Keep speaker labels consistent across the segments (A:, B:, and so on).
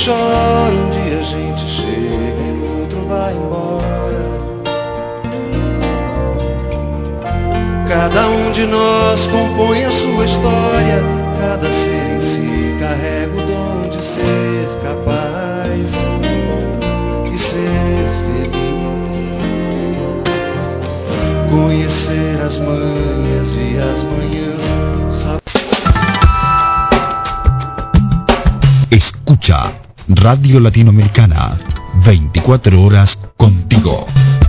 A: chora, um dia a gente chega e o outro vai embora. Cada um de nós compõe a sua história, cada ser em si carrega o dom de ser capaz e ser feliz. Conhecer as manhas e as manhãs.
B: Escucha Radio Latinoamericana, 24 horas contigo.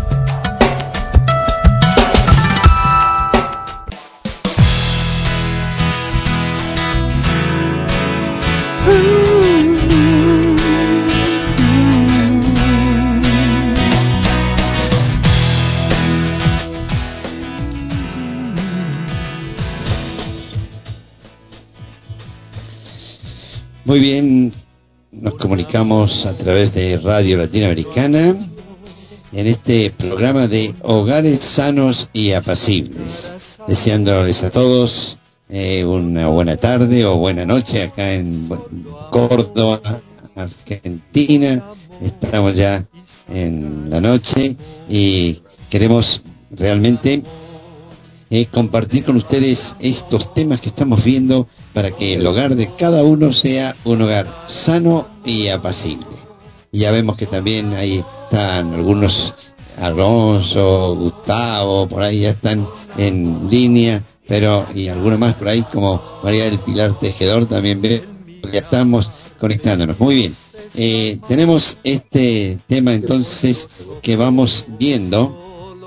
C: Muy bien, nos comunicamos a través de Radio Latinoamericana en este programa de Hogares Sanos y Apacibles, deseándoles a todos una buena tarde o buena noche acá en Córdoba, Argentina. Estamos ya en la noche y queremos realmente compartir con ustedes estos temas que estamos viendo para que el hogar de cada uno sea un hogar sano y apacible. Y ya vemos que también ahí están algunos, Alonso, Gustavo, por ahí ya están en línea, pero y algunos más por ahí como María del Pilar Tejedor también ve, ya estamos conectándonos. Muy bien, tenemos este tema entonces que vamos viendo.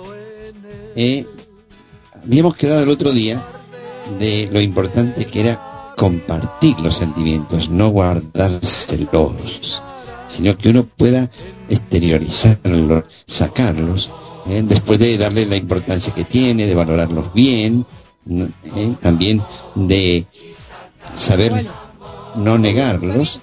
C: Habíamos quedado el otro día de lo importante que era compartir los sentimientos, no guardárselos, sino que uno pueda exteriorizarlos, sacarlos, después de darle la importancia que tiene, de valorarlos bien, también de saber no negarlos.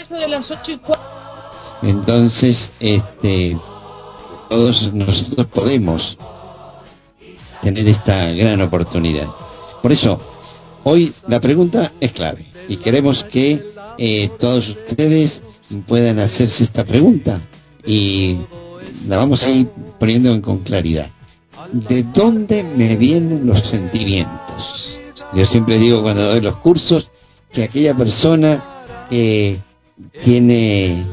C: Entonces, todos nosotros podemos tener esta gran oportunidad. Por eso, hoy la pregunta es clave y queremos que todos ustedes puedan hacerse esta pregunta y la vamos a ir poniendo con claridad. ¿De dónde me vienen los sentimientos? Yo siempre digo cuando doy los cursos que aquella persona que tiene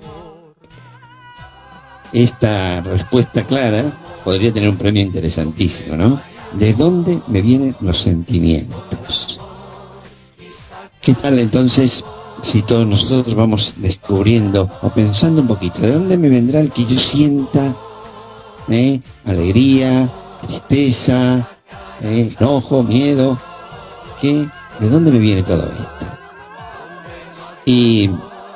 C: esta respuesta clara podría tener un premio interesantísimo, ¿no? ¿De dónde me vienen los sentimientos? ¿Qué tal entonces si todos nosotros vamos descubriendo o pensando un poquito, ¿de dónde me vendrá el que yo sienta alegría, tristeza, enojo, miedo? ¿De dónde me viene todo esto? Y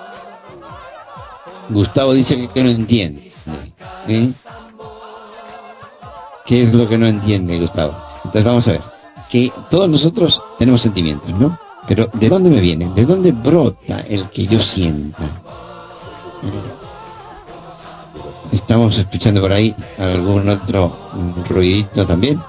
C: Gustavo dice que no entiende. ¿Qué es lo que no entiende, Gustavo? Entonces vamos a ver, que todos nosotros tenemos sentimientos, ¿no? Pero ¿de dónde me viene? ¿De dónde brota el que yo sienta? Estamos escuchando por ahí algún otro ruidito también.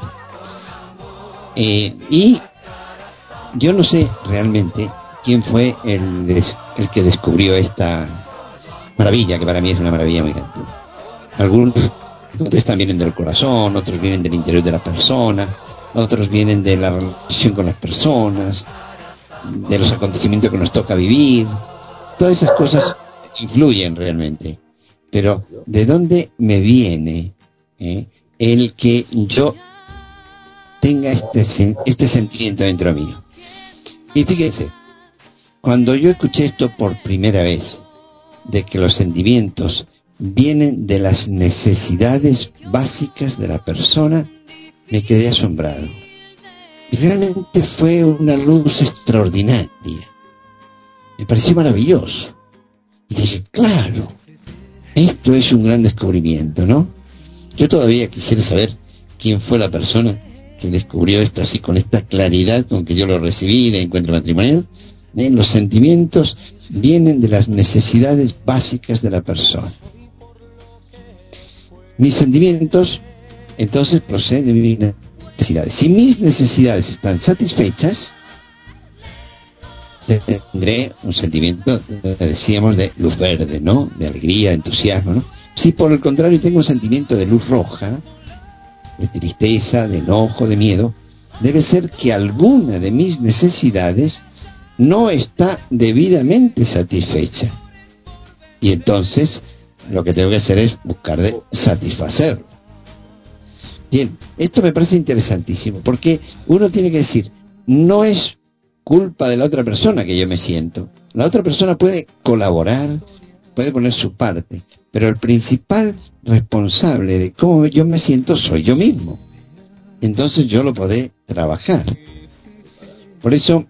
C: Y yo no sé realmente quién fue el que descubrió esta maravilla, que para mí es una maravilla muy grande. Algunos vienen del corazón, otros vienen del interior de la persona, otros vienen de la relación con las personas, de los acontecimientos que nos toca vivir. Todas esas cosas influyen realmente. Pero ¿de dónde me viene el que yo tenga este sentimiento dentro mío? Y fíjense, cuando yo escuché esto por primera vez, de que los sentimientos vienen de las necesidades básicas de la persona, me quedé asombrado. Y realmente fue una luz extraordinaria. Me pareció maravilloso. Y dije, claro, esto es un gran descubrimiento, ¿no? Yo todavía quisiera saber quién fue la persona que descubrió esto así con esta claridad con que yo lo recibí de Encuentro Matrimonial. Los sentimientos vienen de las necesidades básicas de la persona. Mis sentimientos entonces proceden de mis necesidades. Si mis necesidades están satisfechas, tendré un sentimiento, decíamos, de luz verde, ¿no? De alegría, de entusiasmo, ¿no? Si por el contrario tengo un sentimiento de luz roja, de tristeza, de enojo, de miedo, debe ser que alguna de mis necesidades no está debidamente satisfecha. Y entonces lo que tengo que hacer es buscar de satisfacerlo. Bien, esto me parece interesantísimo, porque uno tiene que decir, no es culpa de la otra persona que yo me siento. La otra persona puede colaborar, puede poner su parte, pero el principal responsable de cómo yo me siento soy yo mismo. Entonces yo lo podré trabajar. Por eso,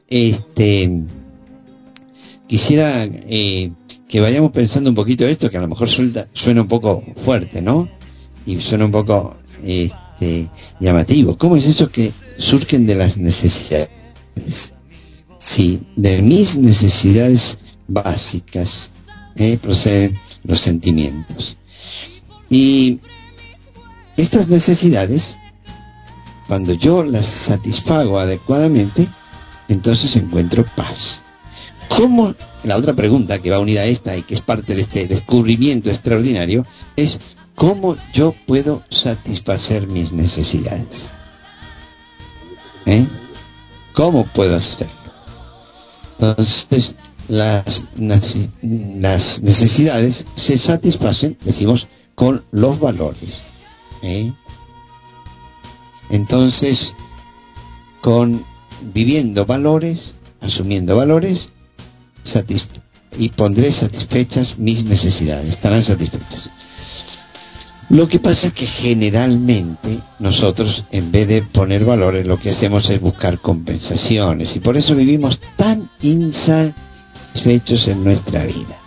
C: quisiera que vayamos pensando un poquito esto, que a lo mejor suena un poco fuerte, ¿no? Y suena un poco llamativo. ¿Cómo es eso que surgen de las necesidades? Sí, de mis necesidades básicas proceden los sentimientos. Y estas necesidades, cuando yo las satisfago adecuadamente, entonces encuentro paz. ¿Cómo? La otra pregunta que va unida a esta y que es parte de este descubrimiento extraordinario es ¿cómo yo puedo satisfacer mis necesidades? ¿Cómo puedo hacerlo? Entonces, las necesidades se satisfacen, decimos, con los valores. Entonces, viviendo valores, asumiendo valores, y pondré satisfechas mis necesidades, estarán satisfechas. Lo que pasa es que generalmente nosotros, en vez de poner valores, lo que hacemos es buscar compensaciones, y por eso vivimos tan insatisfechos en nuestra vida.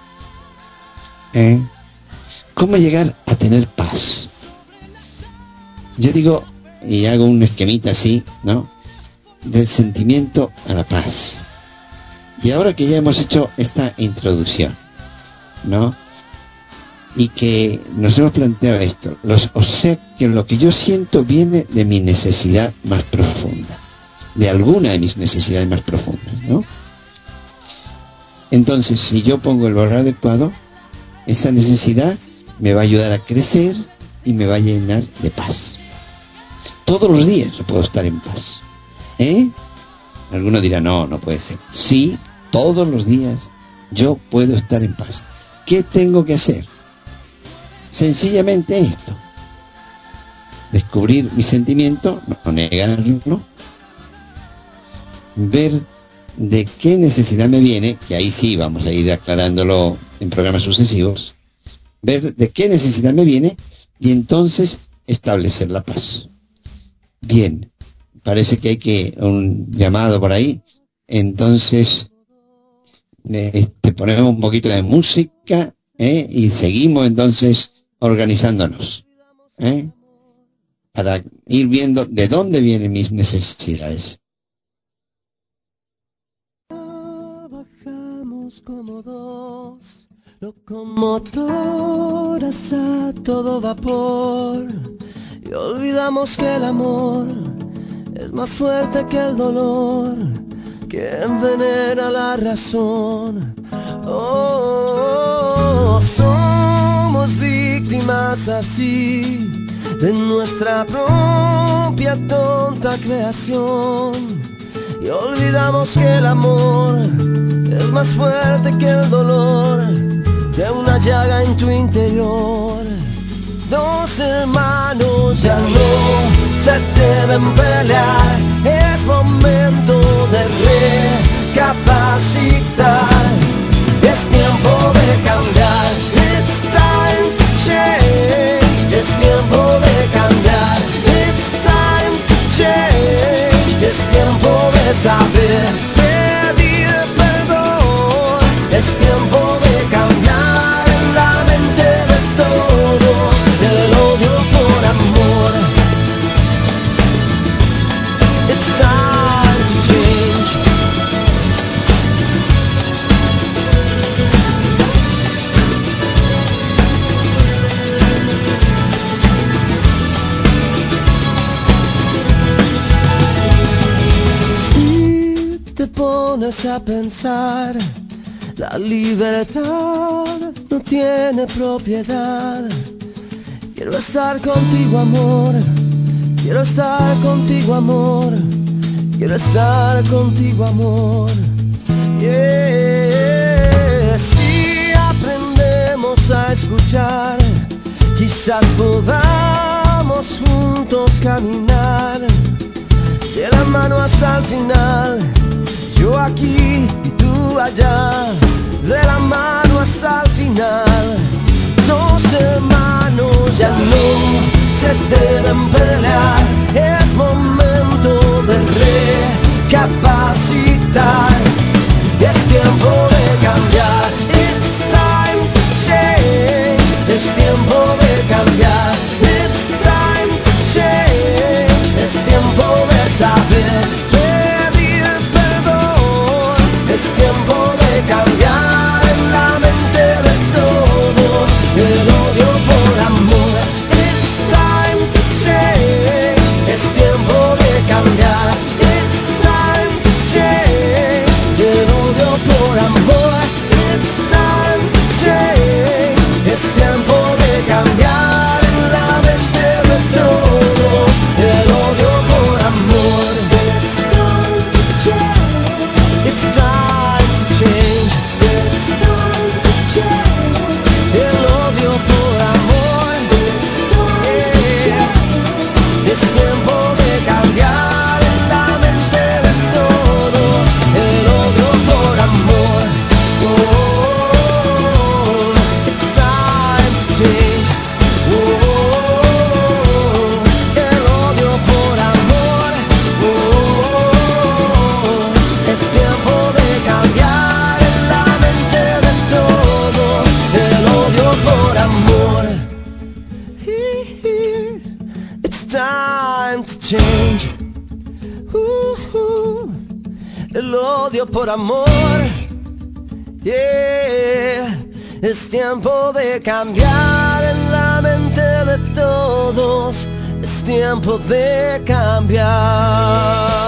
C: ¿Cómo llegar a tener paz? Yo digo, y hago un esquemita así, ¿no? Del sentimiento a la paz. Y ahora que ya hemos hecho esta introducción, ¿no? Y que nos hemos planteado esto, o sea que lo que yo siento viene de mi necesidad más profunda, de alguna de mis necesidades más profundas, ¿no? Entonces, si yo pongo el valor adecuado, esa necesidad me va a ayudar a crecer y me va a llenar de paz. Todos los días yo puedo estar en paz. Algunos dirán, no puede ser. Sí, todos los días yo puedo estar en paz. ¿Qué tengo que hacer? Sencillamente esto: descubrir mi sentimiento, no negarlo, ver de qué necesidad me viene, que ahí sí vamos a ir aclarándolo en programas sucesivos, ver de qué necesidad me viene y entonces establecer la paz. Bien, parece que hay un llamado por ahí, entonces ponemos un poquito de música y seguimos entonces organizándonos para ir viendo de dónde vienen mis necesidades.
D: Trabajamos como dos locomotoras a todo vapor y olvidamos que el amor es más fuerte que el dolor, que envenena la razón. Somos víctimas así de nuestra propia tonta creación y olvidamos que el amor es más fuerte que el dolor de una llaga en tu interior. Dos hermanos ya no se deben pelear, es momento de recapacitar, es tiempo de cambiar. It's time to change, es tiempo de cambiar. It's time to change, es tiempo de saber pedir perdón, es tiempo de cambiar en la mente de todos el odio por amor. pones a pensar, la libertad no tiene propiedad. Quiero estar contigo, amor. Quiero estar contigo, amor. Quiero estar contigo, amor. Yeah. Si aprendemos a escuchar, quizás podamos juntos caminar de la mano hasta el final. Yo aquí y tú allá, de la mano hasta el final. Dos hermanos ya no se deben pelear. Es momento de recapacitar. Es tiempo de cambiar. It's time to change. Es tiempo de cambiar. It's time to change. Es tiempo de saber pedir perdón. Es tiempo de cambiar en la mente de todos el odio por amor. It's time to change. Es tiempo de cambiar. It's time to change. El odio por amor. It's time to change. Es tiempo de cambiar en la mente de todos el odio por amor. It's time to change. It's time to change. It's time to change. El odio por amor. It's time to change. Es tiempo de cambiar en la mente de todos el odio por amor. Oh, it's time to change. Oh, el odio por amor. Oh, es tiempo de cambiar en la mente de todos el odio por amor. It's time to change. El odio por amor. Yeah. Es tiempo de cambiar en la mente de todos. Es tiempo de cambiar.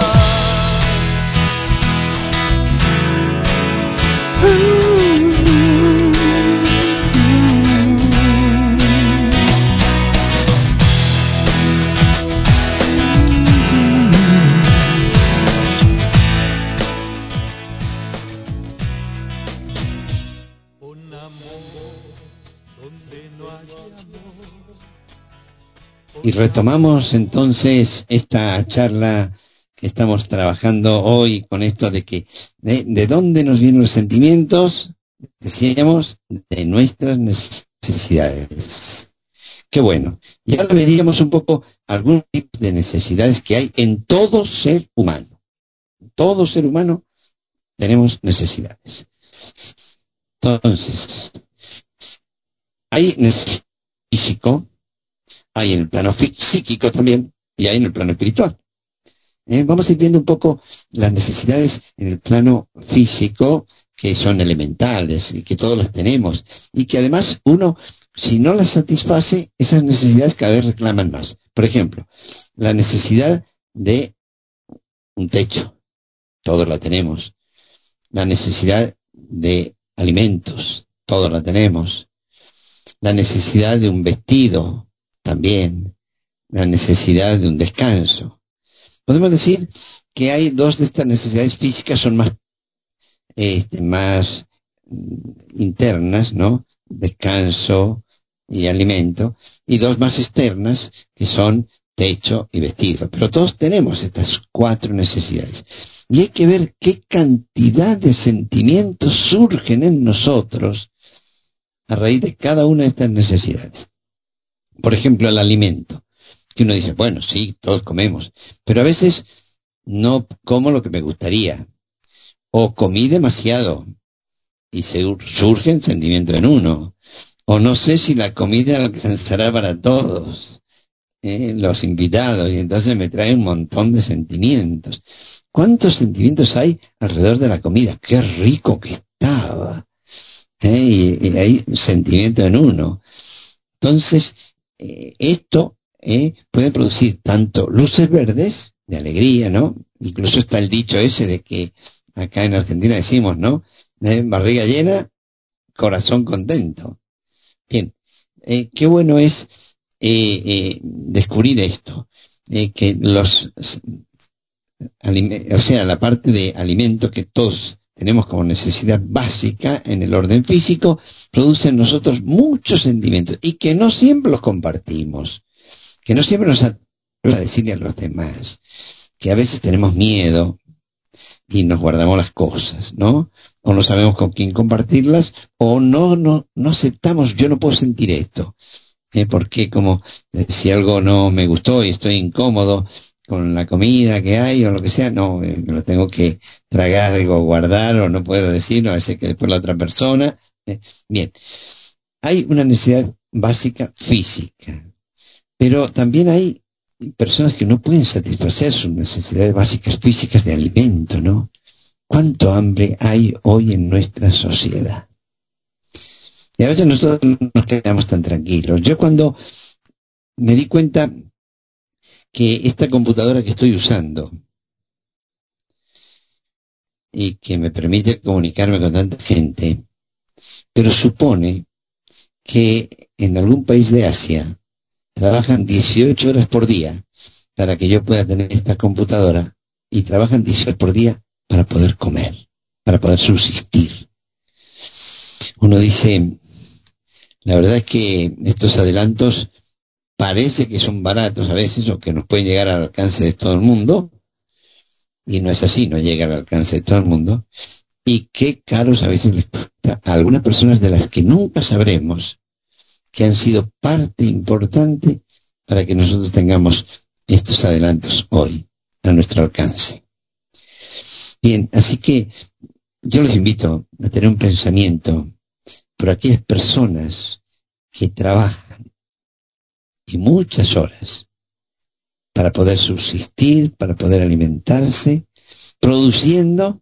C: Y retomamos entonces esta charla que estamos trabajando hoy con esto de que de dónde nos vienen los sentimientos, decíamos, de nuestras necesidades. Qué bueno. Y ahora veríamos un poco algunos tipos de necesidades que hay en todo ser humano. Todo ser humano tenemos necesidades. Entonces, hay necesidad físico, hay en el plano psíquico también, y hay en el plano espiritual. Vamos a ir viendo un poco las necesidades en el plano físico, que son elementales, y que todos las tenemos, y que además uno, si no las satisface, esas necesidades cada vez reclaman más. Por ejemplo, la necesidad de un techo, todos la tenemos. La necesidad de alimentos, todos la tenemos. La necesidad de un vestido, también. La necesidad de un descanso. Podemos decir que hay dos de estas necesidades físicas, son más internas, ¿no? Descanso y alimento, y dos más externas, que son techo y vestido. Pero todos tenemos estas cuatro necesidades. Y hay que ver qué cantidad de sentimientos surgen en nosotros a raíz de cada una de estas necesidades. Por ejemplo, el alimento. Que uno dice, bueno, sí, todos comemos, pero a veces no como lo que me gustaría. O comí demasiado y surge el sentimiento en uno. O no sé si la comida alcanzará para todos, los invitados, y entonces me trae un montón de sentimientos. ¿Cuántos sentimientos hay alrededor de la comida? ¡Qué rico que estaba! Y hay sentimiento en uno. Entonces, esto puede producir tanto luces verdes de alegría, ¿no? Incluso está el dicho ese de que Acá en Argentina decimos, ¿no? Barriga llena, corazón contento. Bien, qué bueno es descubrir esto, que o sea, la parte de alimentos que todos tenemos como necesidad básica en el orden físico, produce en nosotros muchos sentimientos y que no siempre los compartimos, que no siempre nos atrevemos a decirle a los demás, que a veces tenemos miedo y nos guardamos las cosas, ¿no? O no sabemos con quién compartirlas, o no aceptamos, yo no puedo sentir esto, porque como si algo no me gustó y estoy incómodo con la comida que hay o lo que sea, no, me lo tengo que tragar o guardar o no puedo decir, no va a ser que después la otra persona. Bien, hay una necesidad básica física, pero también hay personas que no pueden satisfacer sus necesidades básicas físicas de alimento, ¿no? ¿Cuánto hambre hay hoy en nuestra sociedad? Y a veces nosotros no nos quedamos tan tranquilos. Yo cuando me di cuenta que esta computadora que estoy usando y que me permite comunicarme con tanta gente, pero supone que en algún país de Asia trabajan 18 horas por día para que yo pueda tener esta computadora y trabajan 18 horas por día para poder comer, para poder subsistir. Uno dice, la verdad es que estos adelantos parece que son baratos a veces o que nos pueden llegar al alcance de todo el mundo, y no es así, no llega al alcance de todo el mundo, y qué caros a veces les cuesta a algunas personas de las que nunca sabremos que han sido parte importante para que nosotros tengamos estos adelantos hoy a nuestro alcance. Bien, así que yo los invito a tener un pensamiento por aquellas personas que trabajan y muchas horas para poder subsistir, para poder alimentarse, produciendo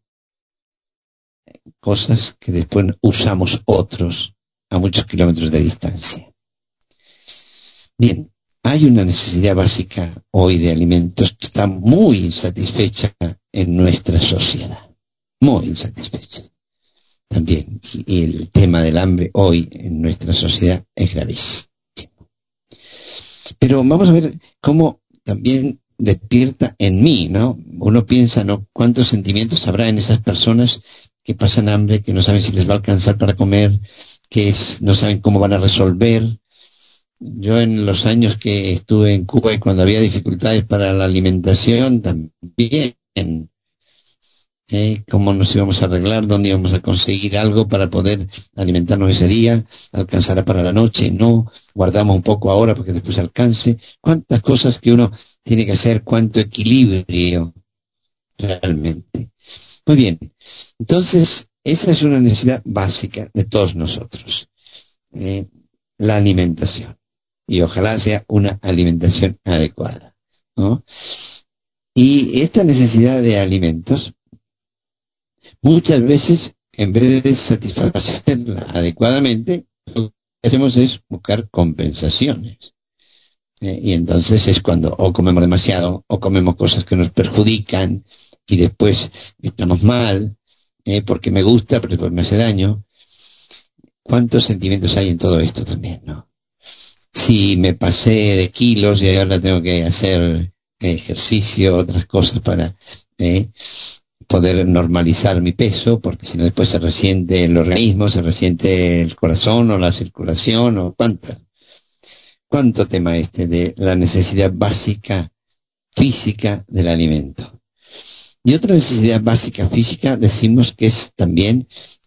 C: cosas que después usamos otros a muchos kilómetros de distancia. Bien, hay una necesidad básica hoy de alimentos que está muy insatisfecha en nuestra sociedad, muy insatisfecha. También, y el tema del hambre hoy en nuestra sociedad es gravísimo. Pero vamos a ver cómo también despierta en mí, ¿no? Uno piensa, ¿no? ¿Cuántos sentimientos habrá en esas personas que pasan hambre, que no saben si les va a alcanzar para comer, no saben cómo van a resolver? Yo en los años que estuve en Cuba y cuando había dificultades para la alimentación también, cómo nos íbamos a arreglar, dónde íbamos a conseguir algo para poder alimentarnos ese día, alcanzará para la noche, no, guardamos un poco ahora porque después alcance, cuántas cosas que uno tiene que hacer, cuánto equilibrio realmente. Muy bien, entonces esa es una necesidad básica de todos nosotros, la alimentación, y ojalá sea una alimentación adecuada, ¿no? Y esta necesidad de alimentos muchas veces, en vez de satisfacerla adecuadamente, lo que hacemos es buscar compensaciones. Y entonces es cuando o comemos demasiado, o comemos cosas que nos perjudican, y después estamos mal, porque me gusta, pero después me hace daño. ¿Cuántos sentimientos hay en todo esto también, no? Si me pasé de kilos y ahora tengo que hacer ejercicio, otras cosas para poder normalizar mi peso, porque si no después se resiente el organismo, se resiente el corazón o la circulación o cuánto tema de la necesidad básica física del alimento. Y otra necesidad básica física decimos que es también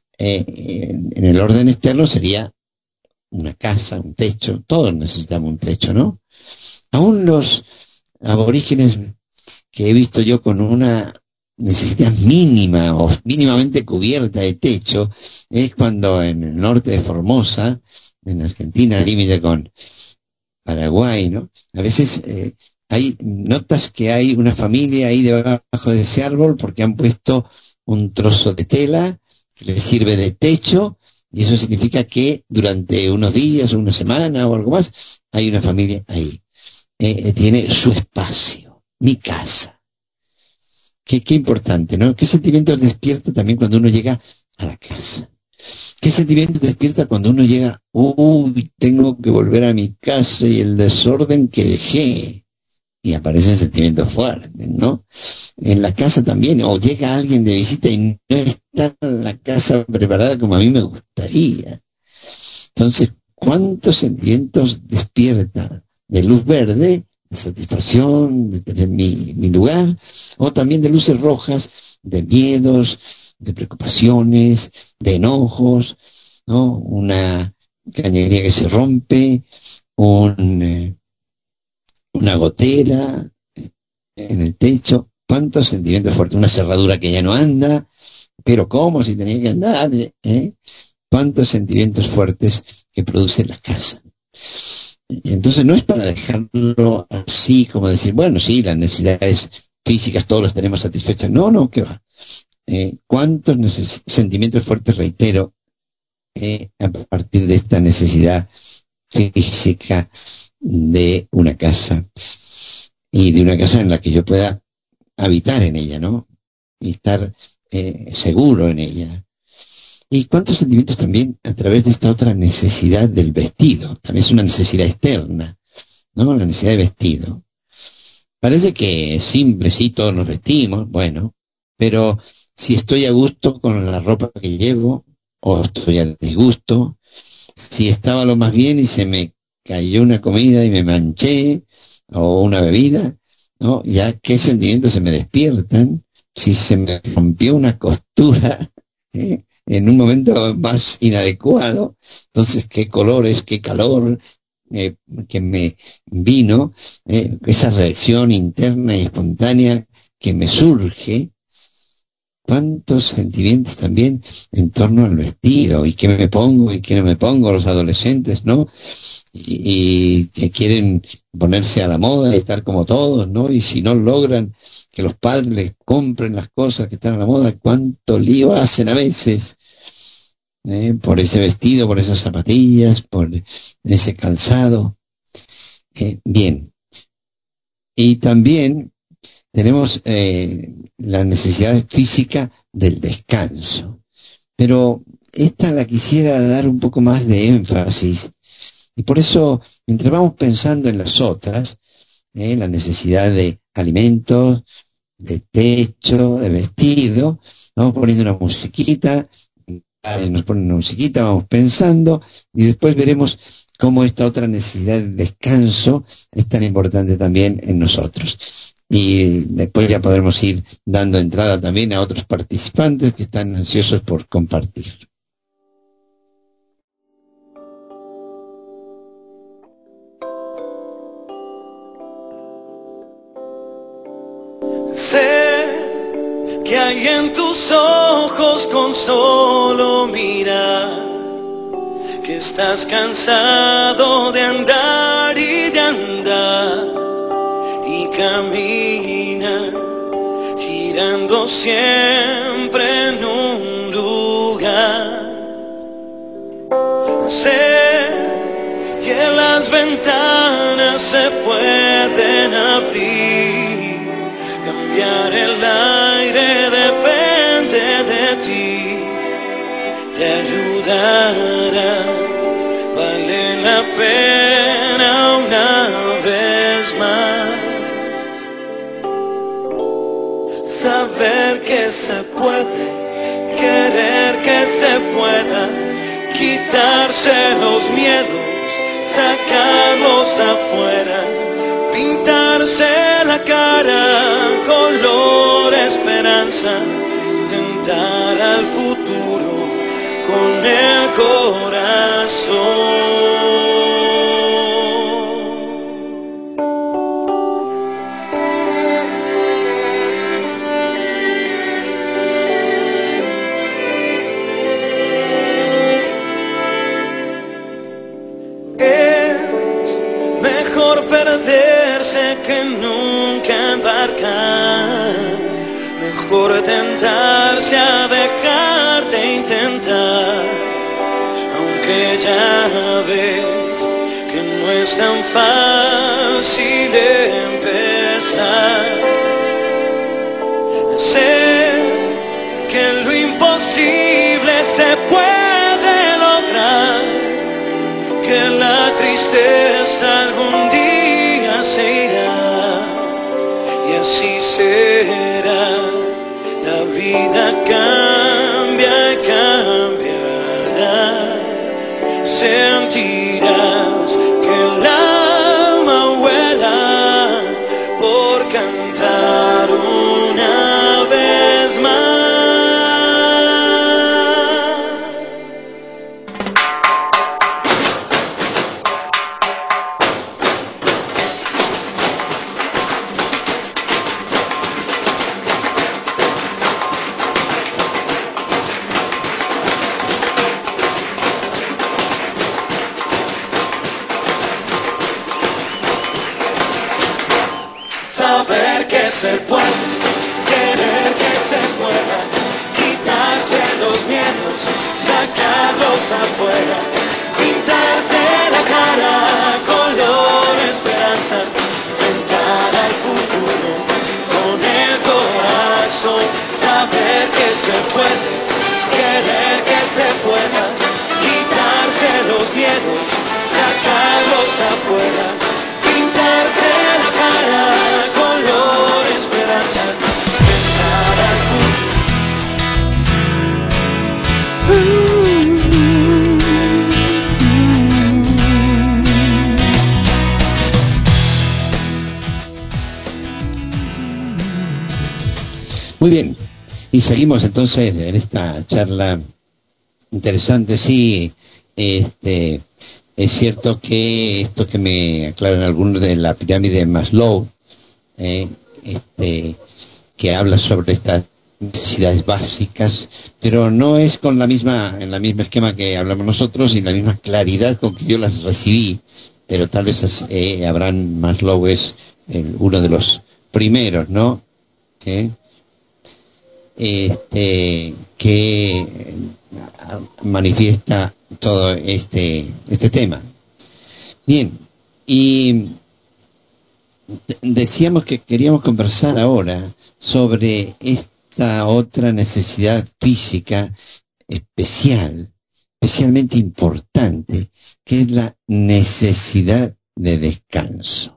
C: en el orden externo sería una casa, un techo, todos necesitamos un techo, ¿no? Aún los aborígenes que he visto yo con una necesidad mínima o mínimamente cubierta de techo, es cuando en el norte de Formosa, en Argentina, límite con Paraguay, ¿no? A veces notas que hay una familia ahí debajo de ese árbol porque han puesto un trozo de tela que les sirve de techo, y eso significa que durante unos días o una semana o algo más hay una familia ahí. Tiene su espacio, mi casa. Qué importante, ¿no? ¿Qué sentimientos despierta también cuando uno llega a la casa? ¿Qué sentimientos despierta cuando uno llega, uy, tengo que volver a mi casa y el desorden que dejé? Y aparecen sentimientos fuertes, ¿no? En la casa también, o llega alguien de visita y no está la casa preparada como a mí me gustaría. Entonces, ¿cuántos sentimientos despierta? De luz verde, de satisfacción, de tener mi lugar, o también de luces rojas, de miedos, de preocupaciones, de enojos, ¿no? Una cañería que se rompe, una gotera en el techo, cuántos sentimientos fuertes, una cerradura que ya no anda, pero ¿cómo si tenía que andar? Cuántos sentimientos fuertes que produce la casa. Entonces no es para dejarlo así como decir, bueno, sí, las necesidades físicas todos las tenemos satisfechas. No, ¿qué va? ¿Cuántos sentimientos fuertes, reitero, a partir de esta necesidad física de una casa y de una casa en la que yo pueda habitar en ella, ¿no? Y estar seguro en ella. Y cuántos sentimientos también a través de esta otra necesidad del vestido. También es una necesidad externa, ¿no? La necesidad de vestido. Parece que es simple, sí, todos nos vestimos, bueno, pero si estoy a gusto con la ropa que llevo, o estoy a disgusto, si estaba lo más bien y se me cayó una comida y me manché, o una bebida, ¿no? Ya qué sentimientos se me despiertan, si se me rompió una costura, en un momento más inadecuado, entonces qué colores, qué calor, que me vino, esa reacción interna y espontánea que me surge, cuántos sentimientos también en torno al vestido, y qué me pongo y qué no me pongo, los adolescentes, ¿no? Y que quieren ponerse a la moda y estar como todos, ¿no? Y si no logran que los padres les compren las cosas que están a la moda, cuánto lío hacen a veces, por ese vestido, por esas zapatillas, por ese calzado. Bien. Y también tenemos la necesidad física del descanso. Pero esta la quisiera dar un poco más de énfasis. Y por eso, mientras vamos pensando en las otras, la necesidad de alimentos, de techo, de vestido, vamos poniendo una musiquita, nos ponen una musiquita, vamos pensando, y después veremos cómo esta otra necesidad de descanso es tan importante también en nosotros. Y después ya podremos ir dando entrada también a otros participantes que están ansiosos por compartir.
A: Sé que hay en tus ojos con solo mirar que estás cansado de andar y de andar y camina girando siempre en un lugar. Sé que las ventanas se pueden abrir, cambiar el aire depende de ti, te ayudará, vale la pena una vez más. Saber que se puede, querer que se pueda, quitarse los miedos, sacarlos afuera, pintarse la cara, color esperanza, tentar al futuro con el corazón. Es mejor perderse que nunca embarcar, mejor tentarse a dejar de intentar, aunque ya ves que no es tan fácil empezar. Sé que lo imposible se puede lograr, que la tristeza algún día se irá, y así será. La vida cambia y cambiará. Sentirás que el alma vuela por cantar una vez más. Saber que se puede, querer que se pueda, quitarse los miedos, sacarlos afuera, pintarse la cara color esperanza, enfrentar al futuro con el corazón. Saber que se puede, querer que se pueda, quitarse los miedos, sacarlos afuera, pintarse la cara color esperanza, enfrentar al
C: Muy bien, y seguimos entonces en esta charla interesante. Sí, es cierto que esto que me aclaran algunos de la pirámide de Maslow, eh, que habla sobre estas necesidades básicas, pero no es con en la misma esquema que hablamos nosotros y la misma claridad con que yo las recibí, pero tal vez Abraham Maslow es uno de los primeros, ¿no? ¿Eh? Que manifiesta todo este tema. Bien, y decíamos que queríamos conversar ahora sobre esta otra necesidad física especialmente importante, que es la necesidad de descanso.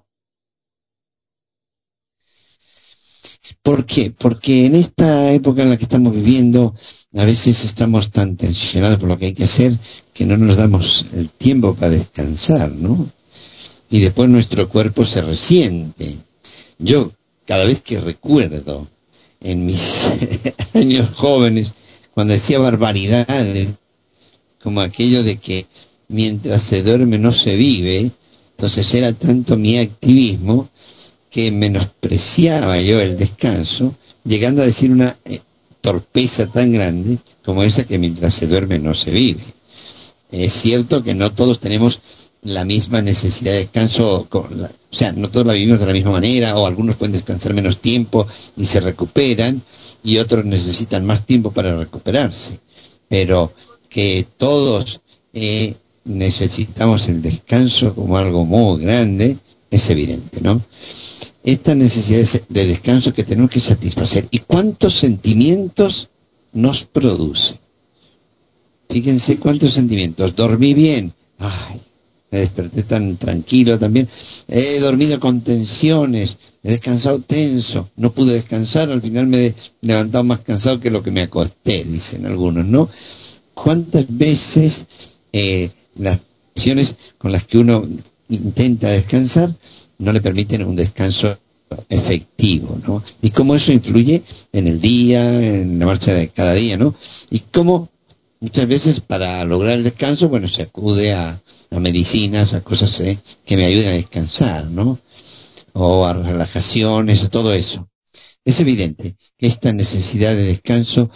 C: ¿Por qué? Porque en esta época en la que estamos viviendo, a veces estamos tan tensionados por lo que hay que hacer que no nos damos el tiempo para descansar, ¿no? Y después nuestro cuerpo se resiente. Yo, cada vez que recuerdo en mis años jóvenes, cuando decía barbaridades, como aquello de que mientras se duerme no se vive, entonces era tanto mi activismo que menospreciaba yo el descanso, llegando a decir una torpeza tan grande como esa que mientras se duerme no se vive. Es cierto que no todos tenemos la misma necesidad de descanso, o sea, no todos la vivimos de la misma manera, o algunos pueden descansar menos tiempo y se recuperan, y otros necesitan más tiempo para recuperarse. Pero que todos necesitamos el descanso como algo muy grande, es evidente, ¿no? Esta necesidad de descanso que tenemos que satisfacer. ¿Y cuántos sentimientos nos produce? Fíjense cuántos sentimientos. Dormí bien. Ay, me desperté tan tranquilo también. He dormido con tensiones. He descansado tenso. No pude descansar. Al final me he levantado más cansado que lo que me acosté, dicen algunos, ¿no? ¿Cuántas veces las tensiones con las que uno intenta descansar no le permiten un descanso efectivo, ¿no? Y cómo eso influye en el día, en la marcha de cada día, ¿no? Y cómo muchas veces para lograr el descanso, bueno, se acude a medicinas, a cosas que me ayuden a descansar, ¿no? O a relajaciones, a todo eso. Es evidente que esta necesidad de descanso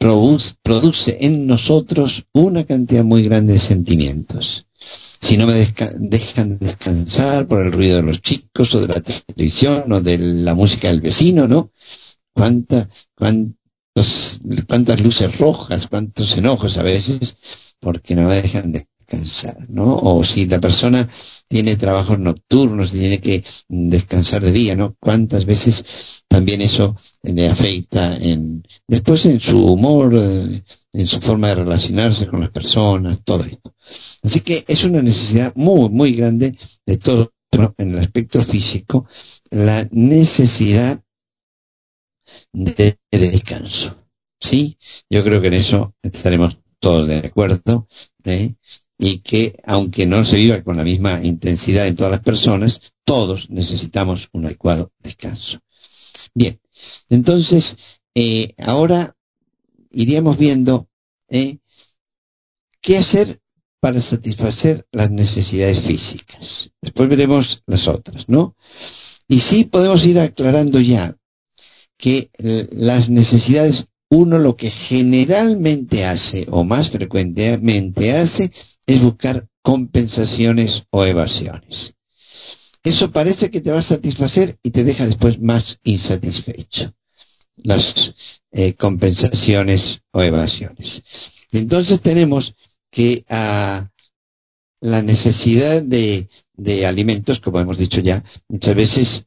C: produce en nosotros una cantidad muy grande de sentimientos. Si no me dejan descansar por el ruido de los chicos o de la televisión o de la música del vecino, ¿no? Cuántas luces rojas, cuántos enojos a veces, porque no me dejan descansar, ¿no? O si la persona tiene trabajos nocturnos y tiene que descansar de día, ¿no? ¿Cuántas veces también eso le afecta después en su humor, en su forma de relacionarse con las personas, todo esto? Así que es una necesidad muy, muy grande de todo, ¿no? En el aspecto físico, la necesidad de descanso. ¿Sí? Yo creo que en eso estaremos todos de acuerdo, ¿eh? Y que aunque no se viva con la misma intensidad en todas las personas, todos necesitamos un adecuado descanso. Bien, entonces, ahora iríamos viendo qué hacer para satisfacer las necesidades físicas. Después veremos las otras, ¿no? Y sí podemos ir aclarando ya que las necesidades, uno lo que generalmente hace o más frecuentemente hace es buscar compensaciones o evasiones. Eso parece que te va a satisfacer y te deja después más insatisfecho. Las compensaciones o evasiones. Entonces tenemos que la necesidad de alimentos, como hemos dicho ya, muchas veces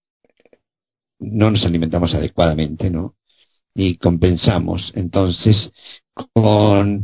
C: no nos alimentamos adecuadamente, ¿no? Y compensamos entonces con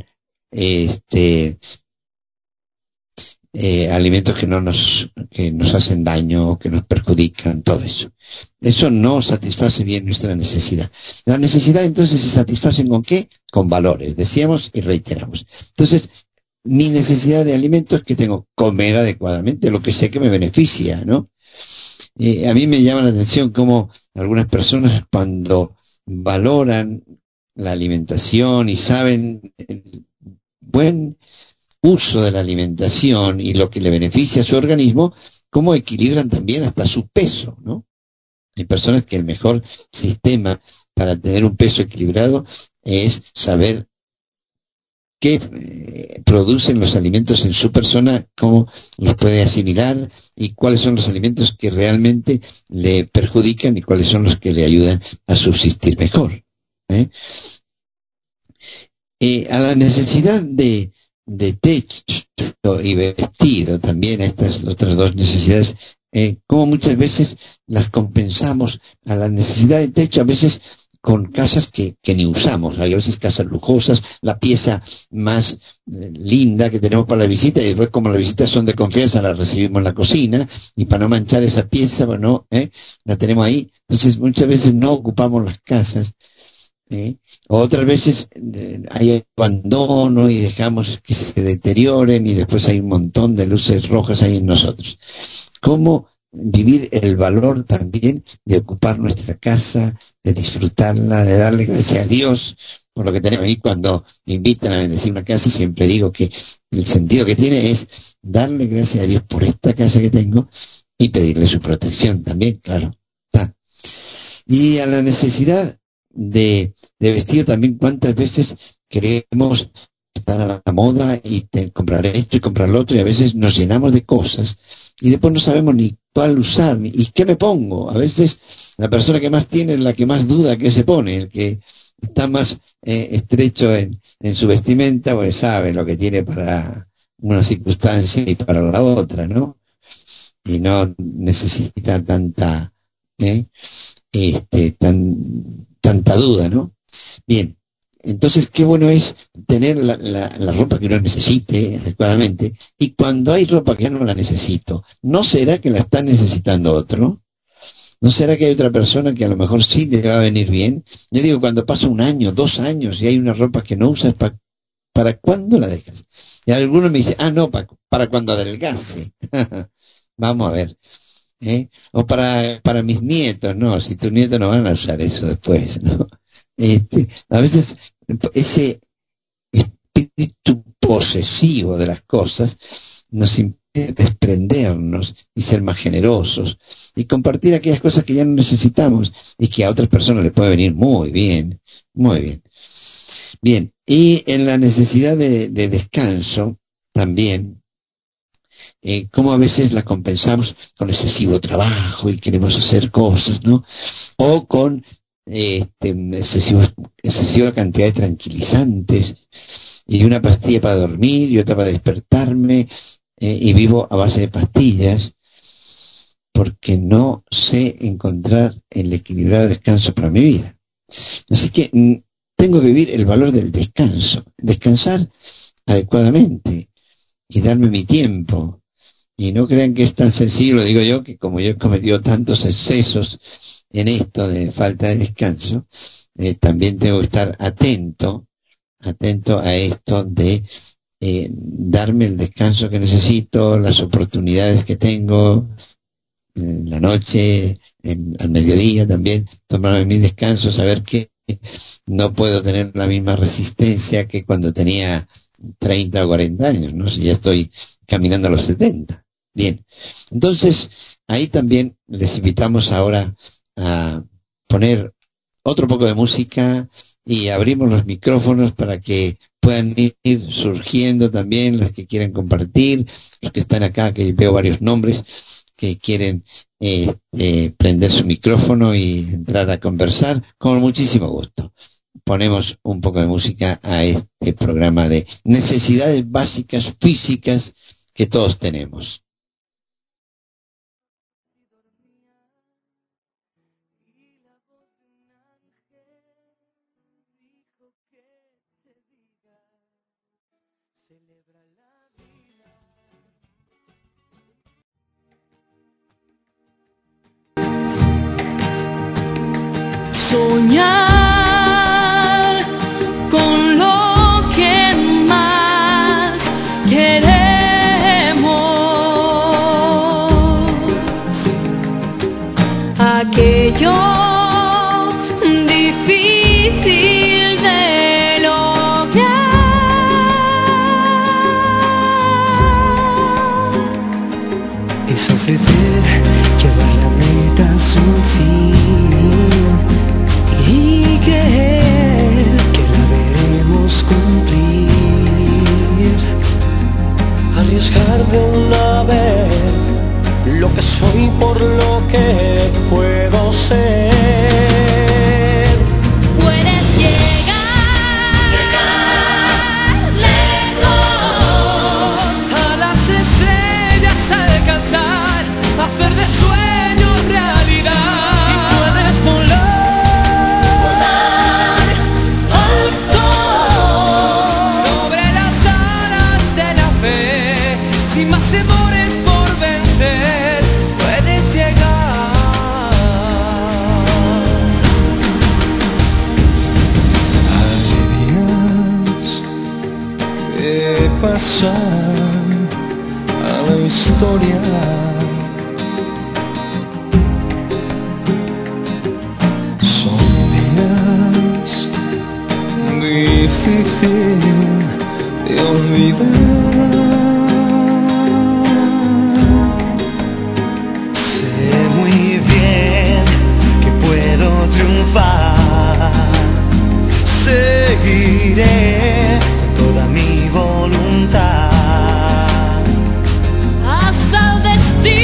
C: alimentos que nos hacen daño, que nos perjudican, todo eso. Eso no satisface bien nuestra necesidad. La necesidad entonces se satisface ¿con qué? Con valores, decíamos y reiteramos. Entonces, mi necesidad de alimentos es que tengo que comer adecuadamente, lo que sé que me beneficia, ¿no? A mí me llama la atención cómo algunas personas cuando valoran la alimentación y saben el buen uso de la alimentación y lo que le beneficia a su organismo, cómo equilibran también hasta su peso, ¿no? Hay personas que el mejor sistema para tener un peso equilibrado es saber qué producen los alimentos en su persona, cómo los puede asimilar y cuáles son los alimentos que realmente le perjudican y cuáles son los que le ayudan a subsistir mejor. A la necesidad de techo y vestido, también a estas otras dos necesidades, como muchas veces las compensamos a la necesidad de techo, a veces con casas que ni usamos. Hay a veces casas lujosas, la pieza más linda que tenemos para la visita, y después como las visitas son de confianza, la recibimos en la cocina, y para no manchar esa pieza, bueno, la tenemos ahí. Entonces muchas veces no ocupamos las casas. Otras veces hay abandono y dejamos que se deterioren y después hay un montón de luces rojas ahí en nosotros. ¿Cómo vivir el valor también de ocupar nuestra casa, de disfrutarla, de darle gracias a Dios por lo que tenemos? Y cuando me invitan a bendecir una casa siempre digo que el sentido que tiene es darle gracias a Dios por esta casa que tengo y pedirle su protección también, claro. Y a la necesidad de vestido también, cuántas veces queremos estar a la moda y comprar esto y comprar lo otro, y a veces nos llenamos de cosas y después no sabemos ni cuál usar y qué me pongo. A veces la persona que más tiene es la que más duda qué se pone, el que está más estrecho en su vestimenta, pues sabe lo que tiene para una circunstancia y para la otra, ¿no? Y no necesita tanta tanta duda, ¿no? Bien, entonces qué bueno es tener la ropa que uno necesite adecuadamente, y cuando hay ropa que ya no la necesito, ¿no será que la está necesitando otro? ¿No será que hay otra persona que a lo mejor sí le va a venir bien? Yo digo, cuando pasa 1 año, 2 años y hay una ropa que no usas, ¿para cuándo la dejas? Y algunos me dicen, no, para cuando adelgace. Vamos a ver. O para mis nietos, no, si tus nietos no van a usar eso después, ¿no? A veces ese espíritu posesivo de las cosas nos impide desprendernos y ser más generosos y compartir aquellas cosas que ya no necesitamos y que a otras personas les puede venir muy bien, muy bien. Bien, y en la necesidad de descanso también, cómo a veces la compensamos con excesivo trabajo y queremos hacer cosas, ¿no? O con excesiva cantidad de tranquilizantes y una pastilla para dormir y otra para despertarme, y vivo a base de pastillas porque no sé encontrar el equilibrado descanso para mi vida. Así que tengo que vivir el valor del descanso, descansar adecuadamente y darme mi tiempo. Y no crean que es tan sencillo, lo digo yo, que como yo he cometido tantos excesos en esto de falta de descanso, también tengo que estar atento a esto de darme el descanso que necesito, las oportunidades que tengo en la noche, al mediodía también, tomarme mi descanso, saber que no puedo tener la misma resistencia que cuando tenía 30 o 40 años, ¿no? Si ya estoy caminando a los 70. Bien, entonces ahí también les invitamos ahora a poner otro poco de música y abrimos los micrófonos para que puedan ir surgiendo también los que quieren compartir, los que están acá, que veo varios nombres, que quieren prender su micrófono y entrar a conversar, con muchísimo gusto. Ponemos un poco de música a este programa de necesidades básicas físicas que todos tenemos.
E: Soñar con lo que más queremos, aquello difícil de lograr,
D: es ofrecer llevar la meta a su fin y creer que la veremos cumplir, arriesgar de una vez lo que soy por lo que puedo ser.
E: puedes llegar lejos,
D: A las estrellas alcanzar, hacer de sueños realidad. Y puedes volar alto
E: sobre las alas de la fe,
D: sin más temores por vencer. Puedes llegar. Hay días que pasan a la historia. Son días difíciles de olvidar. Sé muy bien que puedo triunfar. Seguiré con toda mi voluntad.
E: hasta el destino.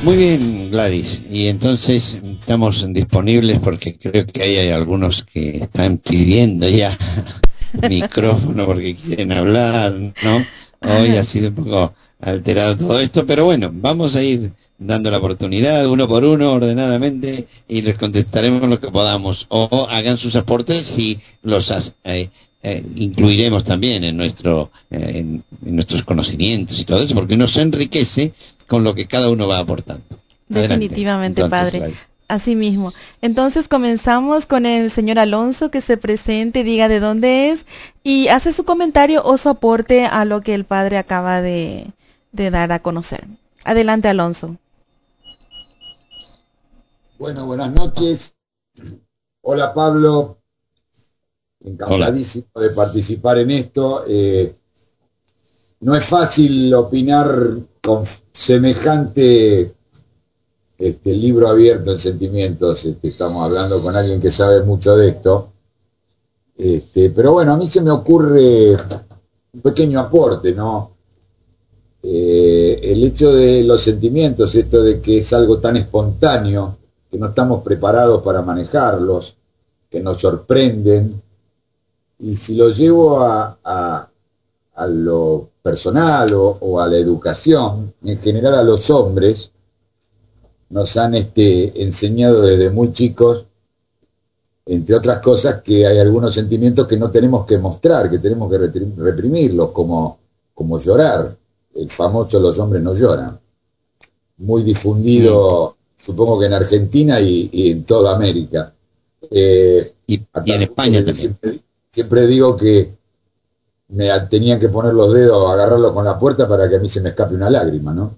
C: Muy bien, Gladys. Y entonces estamos disponibles porque creo que hay algunos que están pidiendo ya micrófono porque quieren hablar, ¿no? Hoy ha sido un poco alterado todo esto, pero bueno, vamos a ir dando la oportunidad uno por uno, ordenadamente, y les contestaremos lo que podamos. O hagan sus aportes y incluiremos también en en nuestros conocimientos y todo eso, porque nos enriquece con lo que cada uno va aportando. Adelante.
F: Definitivamente,
C: Entonces,
F: padre.
C: Gladys.
F: Así mismo. Entonces comenzamos con el señor Alonso, que se presente, diga de dónde es y hace su comentario o su aporte a lo que el padre acaba de dar a conocer. Adelante, Alonso.
G: Bueno, buenas noches. Hola, Pablo. Encantadísimo de participar en esto. No es fácil opinar con semejante libro abierto en sentimientos. Estamos hablando con alguien que sabe mucho de esto. Pero bueno, a mí se me ocurre un pequeño aporte, ¿no? El hecho de los sentimientos, esto de que es algo tan espontáneo, que no estamos preparados para manejarlos, que nos sorprenden, y si lo llevo a lo personal o a la educación, en general a los hombres, nos han enseñado desde muy chicos, entre otras cosas, que hay algunos sentimientos que no tenemos que mostrar, que tenemos que reprimirlos, como llorar. El famoso "los hombres no lloran", muy difundido, supongo que en Argentina y en toda América.
C: Y en España también.
G: Siempre digo que tenían que poner los dedos, agarrarlos con la puerta para que a mí se me escape una lágrima, ¿no?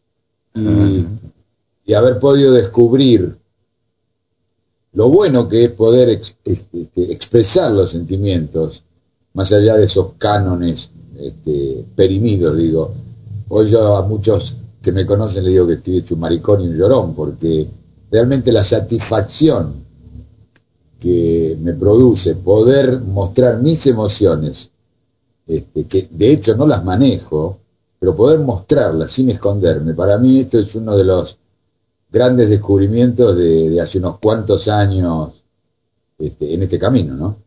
G: Y haber podido descubrir lo bueno que es poder expresar los sentimientos, más allá de esos cánones perimidos, digo. Hoy yo a muchos que me conocen le digo que estoy hecho un maricón y un llorón, porque realmente la satisfacción que me produce poder mostrar mis emociones, que de hecho no las manejo, pero poder mostrarlas sin esconderme, para mí esto es uno de los grandes descubrimientos de hace unos cuantos años en este camino, ¿no?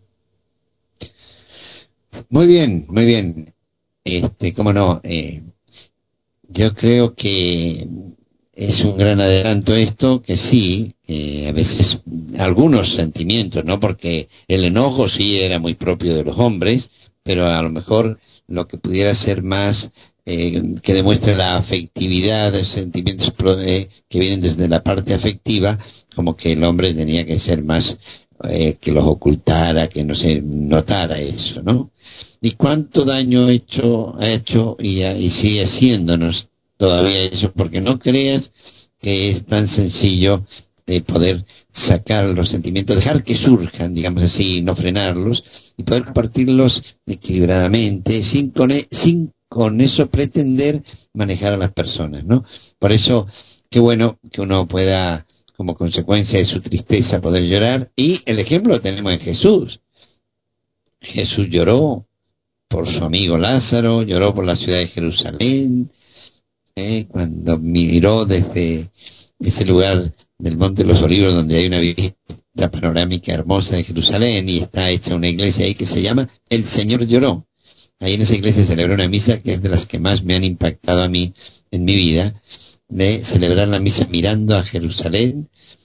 C: Muy bien, muy bien. Cómo no, yo creo que es un gran adelanto esto, que sí, a veces algunos sentimientos, ¿no? Porque el enojo sí era muy propio de los hombres, pero a lo mejor lo que pudiera ser más que demuestre la afectividad de sentimientos que vienen desde la parte afectiva, como que el hombre tenía que ser más que los ocultara, que no se notara eso, ¿no? Y cuánto daño ha hecho y sigue haciéndonos todavía eso, porque no creas que es tan sencillo poder sacar los sentimientos, dejar que surjan, digamos así, no frenarlos, y poder compartirlos equilibradamente, sin con eso pretender manejar a las personas, ¿no? Por eso, qué bueno que uno pueda, como consecuencia de su tristeza, poder llorar, y el ejemplo lo tenemos en Jesús. Jesús lloró por su amigo Lázaro, lloró por la ciudad de Jerusalén, cuando miró desde ese lugar del Monte de los Olivos, donde hay una vista panorámica hermosa de Jerusalén, y está hecha una iglesia ahí que se llama El Señor Lloró. Ahí en esa iglesia celebró una misa que es de las que más me han impactado a mí en mi vida, de celebrar la misa mirando a Jerusalén,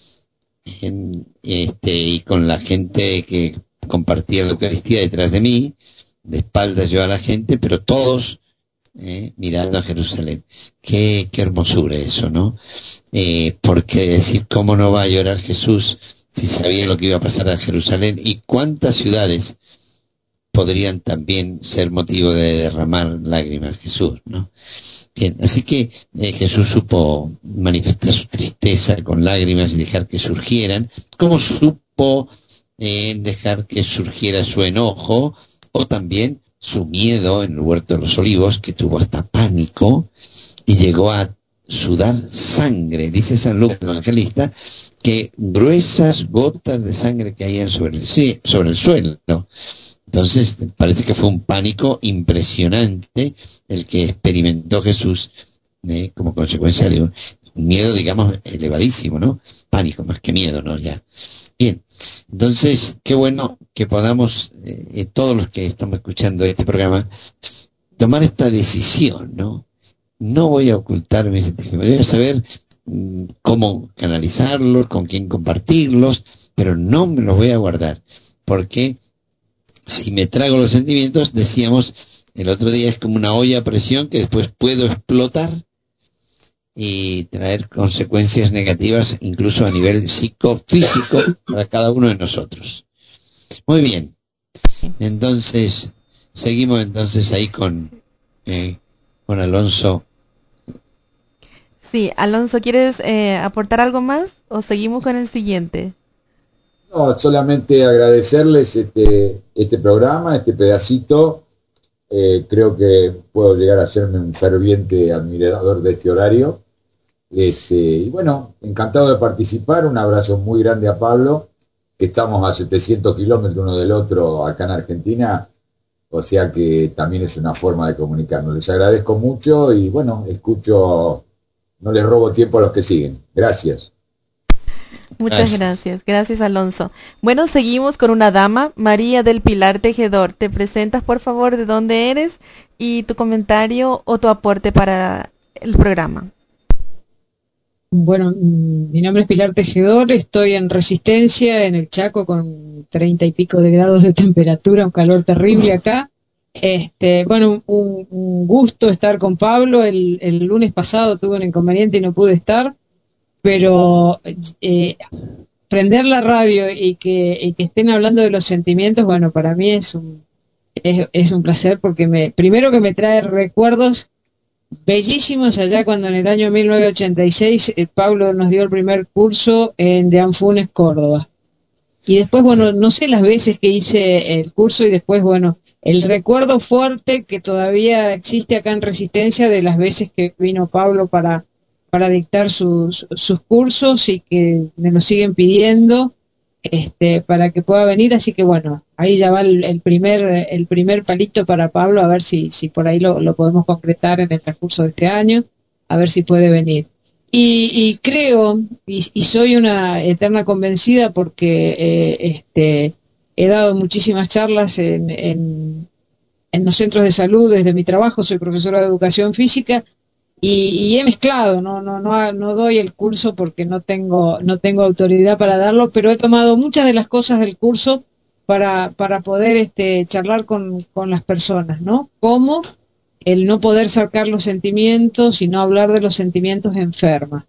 C: y con la gente que compartía la Eucaristía detrás de mí, de espaldas yo a la gente, pero todos mirando a Jerusalén. Qué hermosura eso, ¿no? Porque decir, ¿cómo no va a llorar Jesús si sabía lo que iba a pasar a Jerusalén? Y cuántas ciudades podrían también ser motivo de derramar lágrimas Jesús, ¿no? Bien, así que Jesús supo manifestar su tristeza con lágrimas y dejar que surgieran, como supo dejar que surgiera su enojo, o también su miedo en el huerto de los olivos, que tuvo hasta pánico y llegó a sudar sangre. Dice San Lucas el evangelista que gruesas gotas de sangre caían sobre el suelo, ¿no? Entonces parece que fue un pánico impresionante el que experimentó Jesús como consecuencia de un miedo, digamos, elevadísimo, ¿no? Pánico más que miedo, ¿no? Ya. Bien, entonces, qué bueno que podamos, todos los que estamos escuchando este programa, tomar esta decisión, ¿no? No voy a ocultar mis sentimientos, voy a saber cómo canalizarlos, con quién compartirlos, pero no me los voy a guardar, porque si me trago los sentimientos, decíamos el otro día, es como una olla a presión que después puedo explotar y traer consecuencias negativas incluso a nivel psicofísico para cada uno de nosotros. Muy bien, entonces seguimos entonces ahí con Alonso.
F: Sí, Alonso, ¿quieres aportar algo más o seguimos con el siguiente?
G: No, solamente agradecerles este programa, este pedacito. Creo que puedo llegar a hacerme un ferviente admirador de este horario. Y bueno, encantado de participar. Un abrazo muy grande a Pablo, que estamos a 700 kilómetros uno del otro acá en Argentina, o sea que también es una forma de comunicarnos. Les agradezco mucho y bueno, escucho, no les robo tiempo a los que siguen. Gracias.
F: Muchas gracias. Gracias, Alonso. Bueno, seguimos con una dama, María del Pilar Tejedor. ¿Te presentas, por favor, de dónde eres y tu comentario o tu aporte para el programa?
H: Bueno, mi nombre es Pilar Tejedor, estoy en Resistencia, en el Chaco, con 30 y pico de grados de temperatura, un calor terrible acá. Bueno, un gusto estar con Pablo. El lunes pasado tuve un inconveniente y no pude estar, pero prender la radio y que estén hablando de los sentimientos, bueno, para mí es un placer porque primero que me trae recuerdos bellísimos allá cuando en el año 1986 Pablo nos dio el primer curso en de Anfunes, Córdoba. Y después, bueno, no sé las veces que hice el curso y después, bueno, el recuerdo fuerte que todavía existe acá en Resistencia de las veces que vino Pablo para dictar sus cursos y que me lo siguen pidiendo para que pueda venir. Así que bueno, ahí ya va el primer palito para Pablo, a ver si por ahí lo podemos concretar en el transcurso de este año, a ver si puede venir. Y creo, y soy una eterna convencida porque he dado muchísimas charlas en los centros de salud desde mi trabajo, soy profesora de educación física y he mezclado, no doy el curso porque no tengo autoridad para darlo, pero he tomado muchas de las cosas del curso para poder charlar con las personas, ¿no? Como el no poder sacar los sentimientos y no hablar de los sentimientos enferma.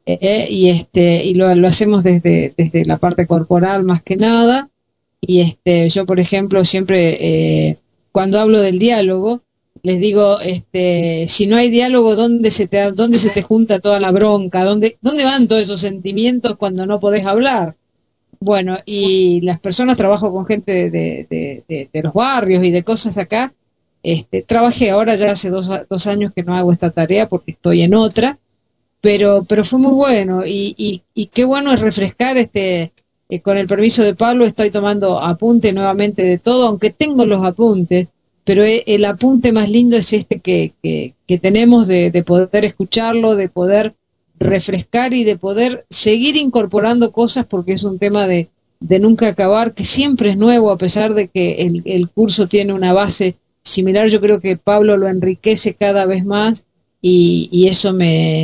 H: Y lo hacemos desde la parte corporal más que nada. Y yo, por ejemplo, siempre cuando hablo del diálogo, les digo, si no hay diálogo, ¿dónde se te junta toda la bronca? ¿Dónde van todos esos sentimientos cuando no podés hablar? Bueno, y las personas, trabajo con gente de los barrios y de cosas acá. Trabajé ahora ya hace dos años que no hago esta tarea porque estoy en otra, pero fue muy bueno y qué bueno es refrescar con el permiso de Pablo estoy tomando apunte nuevamente de todo, aunque tengo los apuntes, pero el apunte más lindo es que tenemos de poder escucharlo, de poder refrescar y de poder seguir incorporando cosas porque es un tema de nunca acabar, que siempre es nuevo a pesar de que el curso tiene una base similar. Yo creo que Pablo lo enriquece cada vez más y eso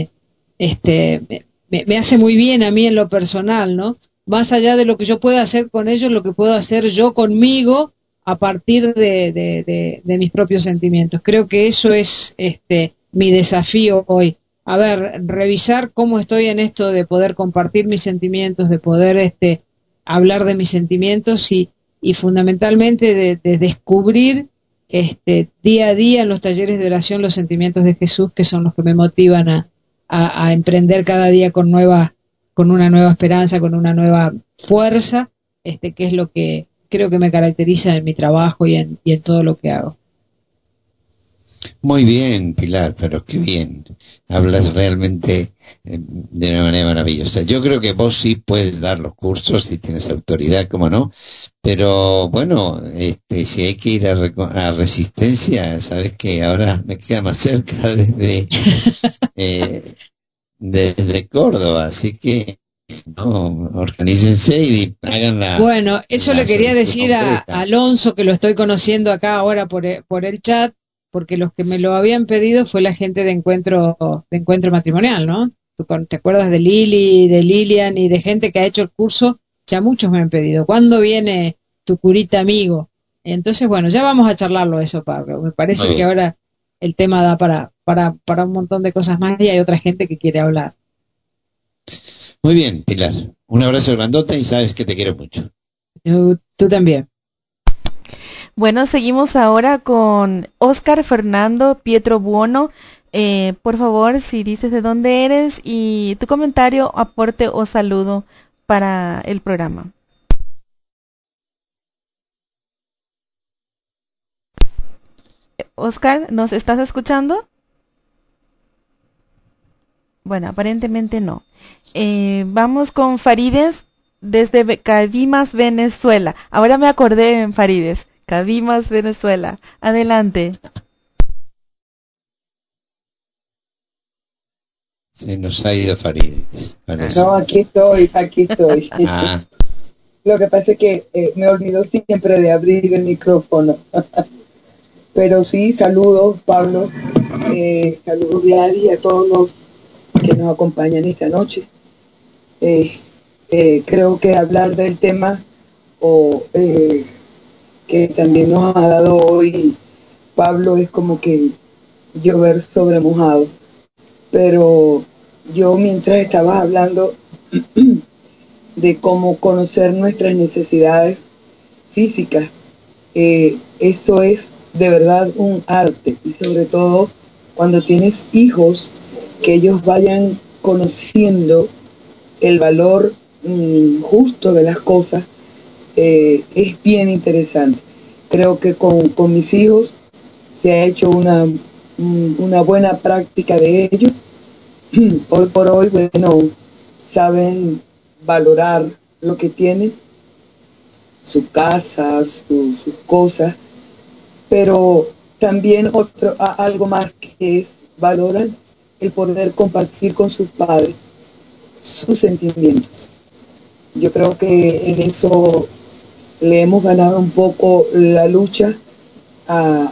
H: me hace muy bien a mí en lo personal, ¿no? Más allá de lo que yo pueda hacer con ellos, lo que puedo hacer yo conmigo a partir de mis propios sentimientos. Creo que eso es mi desafío hoy. A ver, revisar cómo estoy en esto de poder compartir mis sentimientos, de poder hablar de mis sentimientos y fundamentalmente de descubrir día a día en los talleres de oración los sentimientos de Jesús, que son los que me motivan a emprender cada día con una nueva esperanza, con una nueva fuerza, que es lo que creo que me caracteriza en mi trabajo y en todo lo que hago.
C: Muy bien, Pilar, pero qué bien. Hablas realmente de una manera maravillosa. Yo creo que vos sí puedes dar los cursos si tienes autoridad, cómo no. Pero bueno, si hay que ir a Resistencia, sabes que ahora me queda más cerca desde desde Córdoba, así que no, organícense y hagan
H: Bueno, eso
C: la
H: le quería
C: solicitud
H: decir a
C: concreta.
H: Alonso, que lo estoy conociendo acá ahora por el chat, porque los que me lo habían pedido fue la gente de encuentro matrimonial, ¿no? ¿Te acuerdas de Lili, de Lilian y de gente que ha hecho el curso? Ya muchos me han pedido, ¿cuándo viene tu curita amigo? Entonces, bueno, ya vamos a charlarlo eso, Pablo. Me
C: Muy
H: parece que
C: bien.
H: ahora el tema da para un montón de cosas más y hay otra gente que quiere hablar.
C: Muy bien, Pilar. Un abrazo grandote y sabes que te quiero mucho.
H: Tú también.
F: Bueno, seguimos ahora con Oscar Fernando Pietro Buono. Por favor, si dices de dónde eres y tu comentario, aporte o saludo para el programa. Oscar, ¿nos estás escuchando? Bueno, aparentemente no. Vamos con Farides desde Cabimas, Venezuela. Ahora me acordé en Farides. Cabimas, Venezuela. Adelante.
C: Se nos ha ido Farid, parece.
I: No, aquí estoy, aquí estoy.
C: Ah,
I: Lo que pasa es que me olvido siempre de abrir el micrófono. Pero sí, saludos, Pablo. Saludos diarios a todos los que nos acompañan esta noche. Eh, Creo que hablar del tema que también nos ha dado hoy Pablo es como que llover sobre mojado. Pero yo mientras estabas hablando de cómo conocer nuestras necesidades físicas, eso es de verdad un arte, y sobre todo cuando tienes hijos, que ellos vayan conociendo el valor justo de las cosas, es bien interesante. Creo que con mis hijos se ha hecho una buena práctica de ello. Hoy por hoy, bueno, saben valorar lo que tienen, su casa, sus cosas, pero también algo más que es, valoran el poder compartir con sus padres sus sentimientos. Yo creo que en eso le hemos ganado un poco la lucha a-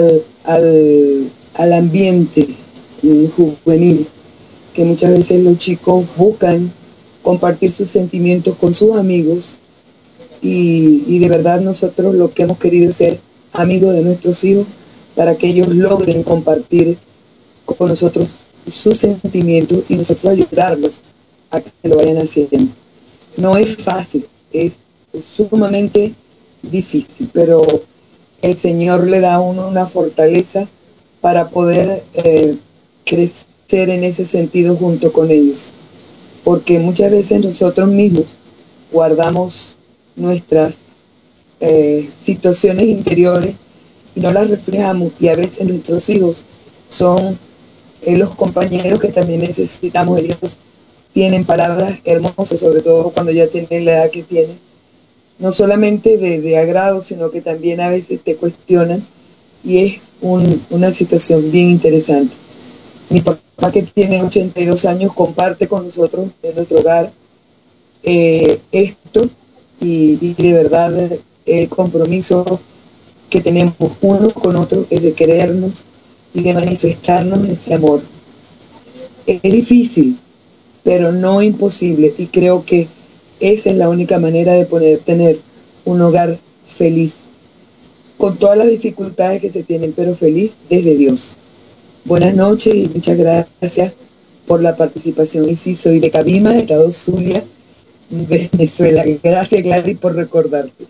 I: al ambiente juvenil, que muchas veces los chicos buscan compartir sus sentimientos con sus amigos, y de verdad nosotros lo que hemos querido es ser amigos de nuestros hijos para que ellos logren compartir con nosotros sus sentimientos y nosotros ayudarlos a que lo vayan haciendo. No es fácil, es sumamente difícil, pero el Señor le da a uno una fortaleza para poder crecer en ese sentido junto con ellos, porque muchas veces nosotros mismos guardamos nuestras situaciones interiores y no las reflejamos, y a veces nuestros hijos son los compañeros que también necesitamos. Ellos tienen palabras hermosas, sobre todo cuando ya tienen la edad que tienen, no solamente de agrado, sino que también a veces te cuestionan, y es una situación bien interesante. Mi papá, que tiene 82 años, comparte con nosotros en nuestro hogar esto, y de verdad el compromiso que tenemos unos con otros es de querernos y de manifestarnos ese amor. Es difícil, pero no imposible, y creo que esa es la única manera de poder tener un hogar feliz, con todas las dificultades que se tienen, pero feliz desde Dios. Buenas noches y muchas gracias por la participación. Y sí, soy de Cabima, Estado Zulia, Venezuela. Gracias, Gladys, por recordarte.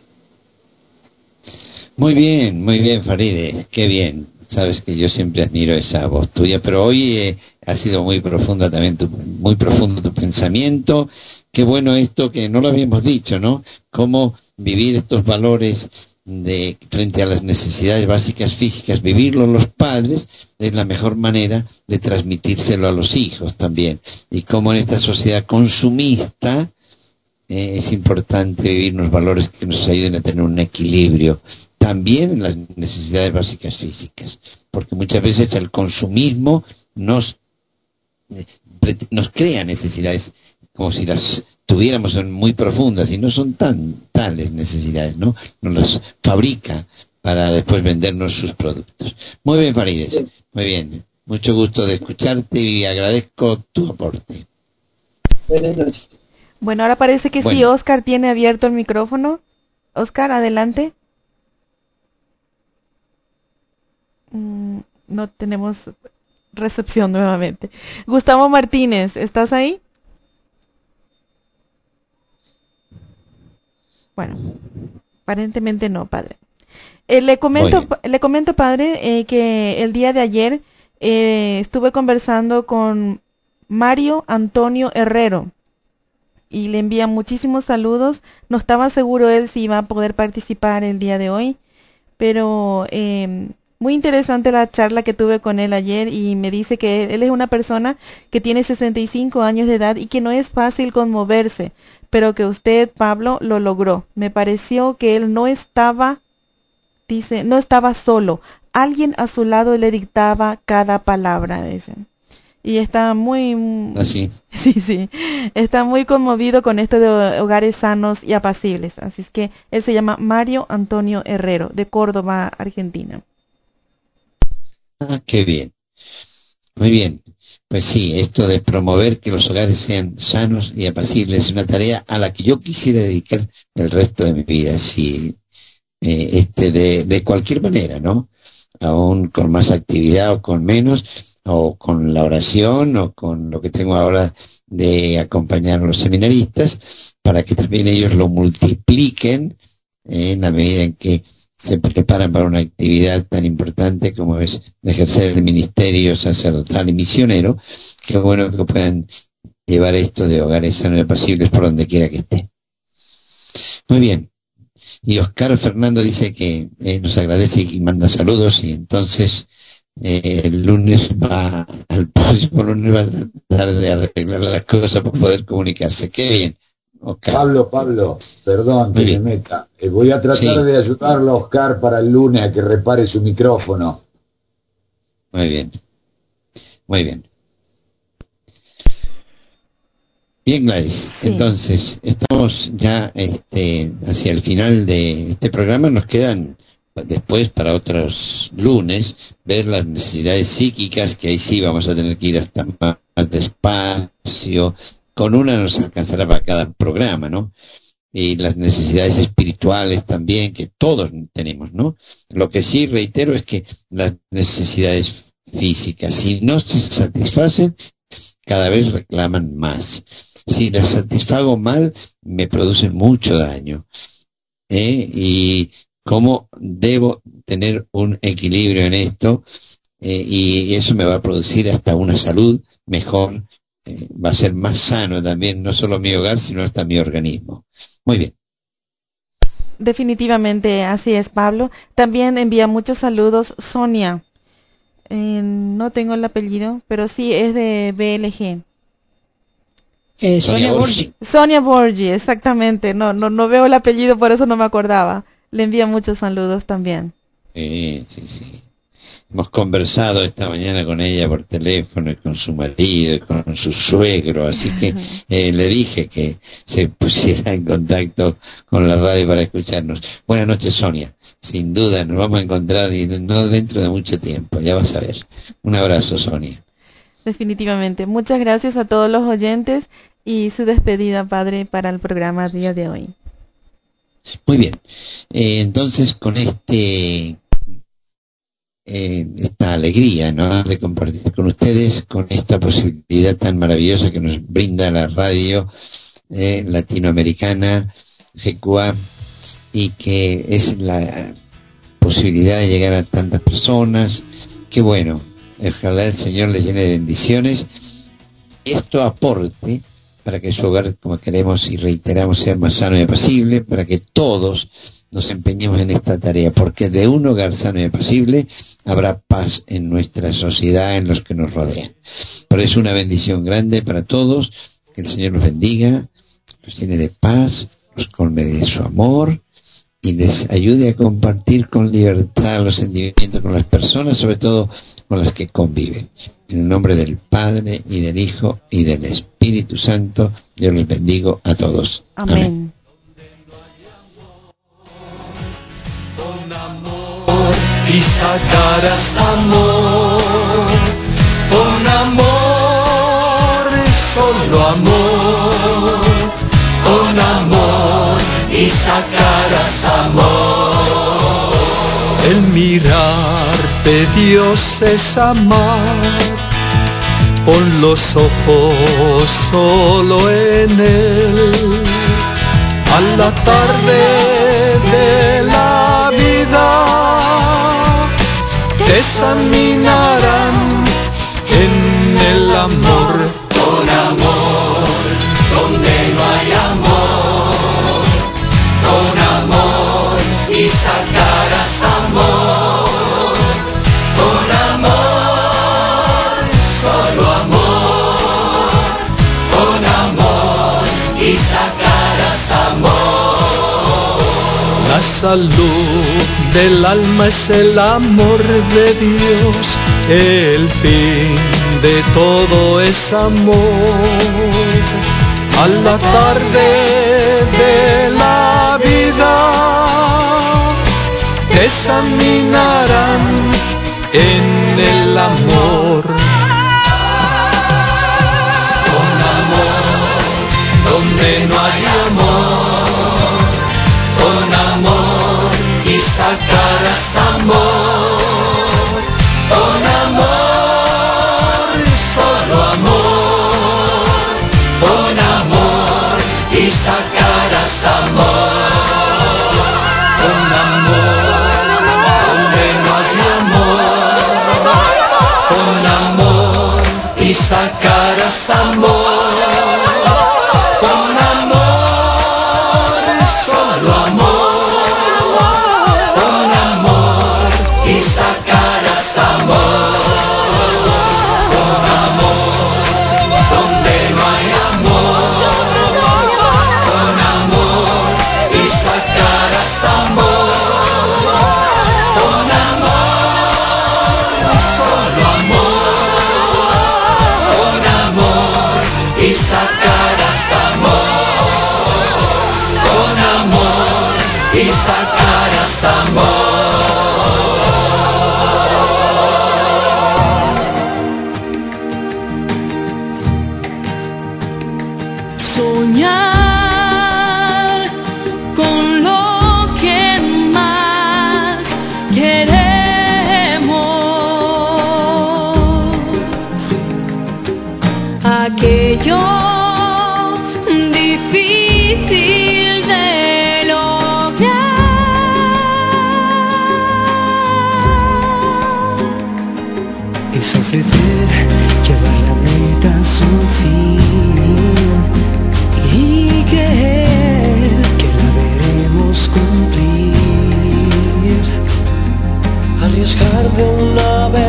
C: muy bien, Faride, qué bien. Sabes que yo siempre admiro esa voz tuya, pero hoy ha sido muy profunda también, muy profundo tu pensamiento. Qué bueno esto que no lo habíamos dicho, ¿no? Cómo vivir estos valores de frente a las necesidades básicas físicas, vivirlo los padres es la mejor manera de transmitírselo a los hijos también. Y cómo en esta sociedad consumista es importante vivir unos valores que nos ayuden a tener un equilibrio también en las necesidades básicas físicas, porque muchas veces el consumismo nos nos crea necesidades como si las tuviéramos muy profundas, y no son tales necesidades, ¿no? Nos las fabrica para después vendernos sus productos. Muy bien, Farides,
I: Sí.
C: muy bien. Mucho gusto de escucharte y agradezco tu aporte.
I: Buenas noches.
F: Bueno, ahora parece que sí,
C: Bueno.
F: Oscar tiene abierto el micrófono. Oscar, adelante. No tenemos recepción nuevamente. Gustavo Martínez, ¿estás ahí? Bueno, aparentemente no, padre. Le comento, padre, que el día de ayer estuve conversando con Mario Antonio Herrero y le envía muchísimos saludos. No estaba seguro él si iba a poder participar el día de hoy, pero muy interesante la charla que tuve con él ayer, y me dice que él es una persona que tiene 65 años de edad y que no es fácil conmoverse, pero que usted, Pablo, lo logró. Me pareció que él no estaba, dice, no estaba solo. Alguien a su lado le dictaba cada palabra, dice. Y está muy,
C: Así.
F: sí, está muy conmovido con esto de hogares sanos y apacibles. Así es que él se llama Mario Antonio Herrero, de Córdoba, Argentina.
C: Ah, qué bien. Muy bien. Pues sí, esto de promover que los hogares sean sanos y apacibles es una tarea a la que yo quisiera dedicar el resto de mi vida, si de cualquier manera, ¿no? Aún con más actividad o con menos, o con la oración, o con lo que tengo ahora de acompañar a los seminaristas, para que también ellos lo multipliquen en la medida en que se preparan para una actividad tan importante como es ejercer el ministerio sacerdotal y misionero. Qué bueno que puedan llevar esto de hogares sanos y apacibles por donde quiera que esté. Muy bien. Y Oscar Fernando dice que nos agradece y manda saludos, y entonces el lunes al próximo lunes va a tratar de arreglar las cosas para poder comunicarse. Qué bien, Oscar.
G: Pablo, perdón que me meta. Voy a tratar de ayudarlo a Oscar para el lunes a que repare su micrófono.
C: Muy bien, muy bien. Bien, Gladys, entonces estamos ya hacia el final de este programa. Nos quedan después, para otros lunes, ver las necesidades psíquicas, que ahí sí vamos a tener que ir hasta más despacio. Con una nos alcanzará para cada programa, ¿no? Y las necesidades espirituales también, que todos tenemos, ¿no? Lo que sí reitero es que las necesidades físicas, si no se satisfacen, cada vez reclaman más. Si las satisfago mal, me producen mucho daño. Y cómo debo tener un equilibrio en esto, y eso me va a producir hasta una salud mejor, va a ser más sano también, no solo mi hogar, sino hasta mi organismo. Muy bien.
F: Definitivamente, así es, Pablo. También envía muchos saludos Sonia. No tengo el apellido, pero sí es de BLG.
H: Sonia Borgi.
F: Sonia Borgi, exactamente. No veo el apellido, por eso no me acordaba. Le envía muchos saludos también.
C: Sí. Hemos conversado esta mañana con ella por teléfono, y con su marido, y con su suegro, así que le dije que se pusiera en contacto con la radio para escucharnos. Buenas noches, Sonia. Sin duda nos vamos a encontrar, y no dentro de mucho tiempo, ya vas a ver. Un abrazo, Sonia.
F: Definitivamente. Muchas gracias a todos los oyentes, y su despedida, padre, para el programa día de hoy.
C: Muy bien. Entonces, con esta alegría, ¿no?, de compartir con ustedes, con esta posibilidad tan maravillosa que nos brinda la radio latinoamericana, GQA, y que es la posibilidad de llegar a tantas personas. Qué bueno, ojalá el Señor les llene de bendiciones. Esto aporte para que su hogar, como queremos y reiteramos, sea más sano y apacible, para que todos nos empeñemos en esta tarea, porque de un hogar sano y apacible habrá paz en nuestra sociedad, en los que nos rodean. Por eso una bendición grande para todos, que el Señor nos bendiga, nos llene de paz, nos colme de su amor, y les ayude a compartir con libertad los sentimientos con las personas, sobre todo con las que conviven. En el nombre del Padre y del Hijo y del Espíritu Santo, yo les bendigo a todos.
F: Amén.
D: Con amor y sacarás amor, con amor, solo amor, con amor y sacarás amor. El mirar de Dios es amar, pon los ojos solo en Él. A la tarde de la vida te examinarán en el amor. Con amor, donde no hay amor, con amor y sacarás amor, con amor, solo amor, con amor y sacarás amor. La salud del alma es el amor de Dios, el fin de todo es amor. A la tarde de la vida te examinarán en